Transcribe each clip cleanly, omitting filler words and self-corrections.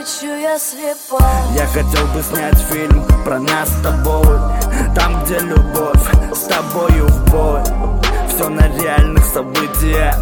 лечу я слепа. Я хотел бы снять фильм про нас с тобой, там, где любовь с тобою в бой. Все на реальных событиях,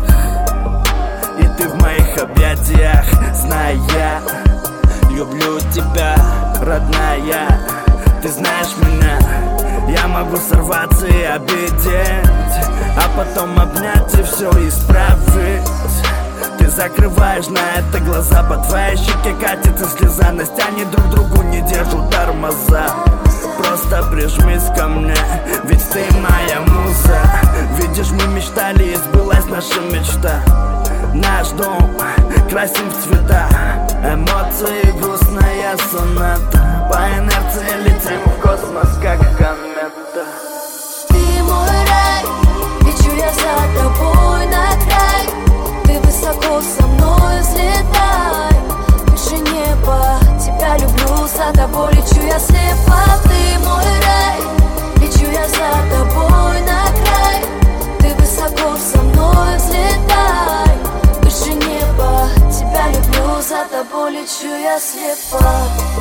и ты в моих объятиях. Зная, я люблю тебя, родная. Ты знаешь меня, я могу сорваться и обидеть, а потом обнять и все исправить. Ты закрываешь на это глаза, по твоей щеке катится слеза. Настя, они друг другу не держат тормоза. Просто прижмись ко мне, ведь ты моя муза. Видишь, мы мечтали, и сбылась наша мечта. Наш дом красим в цвета, эмоции, грустная соната. По инерции летим в космос, как комета. Ты мой рай, лечу я за тобой на край. Ты высоко со мной взлетай, выше неба. Тебя люблю, за тобой лечу я слепа. Ты мой рай, лечу я за тобой на край. Ты высоко со мной взлетай, выше неба. Тебя люблю, за тобой лечу я слепа.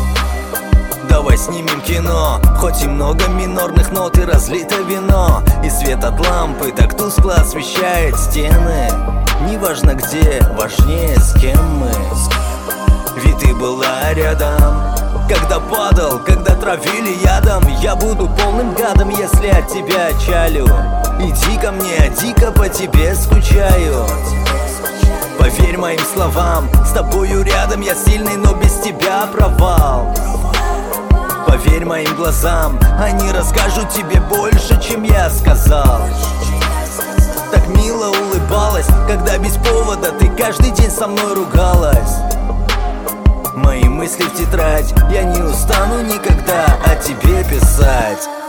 Давай снимем кино, хоть и много минорных нот и разлито вино, и свет от лампы так тускло освещает стены. Неважно где, важнее с кем мы. Ведь ты была рядом, когда падал, когда травили ядом. Я буду полным гадом, если от тебя отчалю. Иди ко мне, я дико по тебе скучаю. Поверь моим словам, с тобою рядом я сильный, но без тебя провал. Поверь моим глазам, они расскажут тебе больше, чем я сказал. Так мило улыбалась, когда без повода ты каждый день со мной ругалась. Мои мысли в тетрадь, я не устану никогда о тебе писать.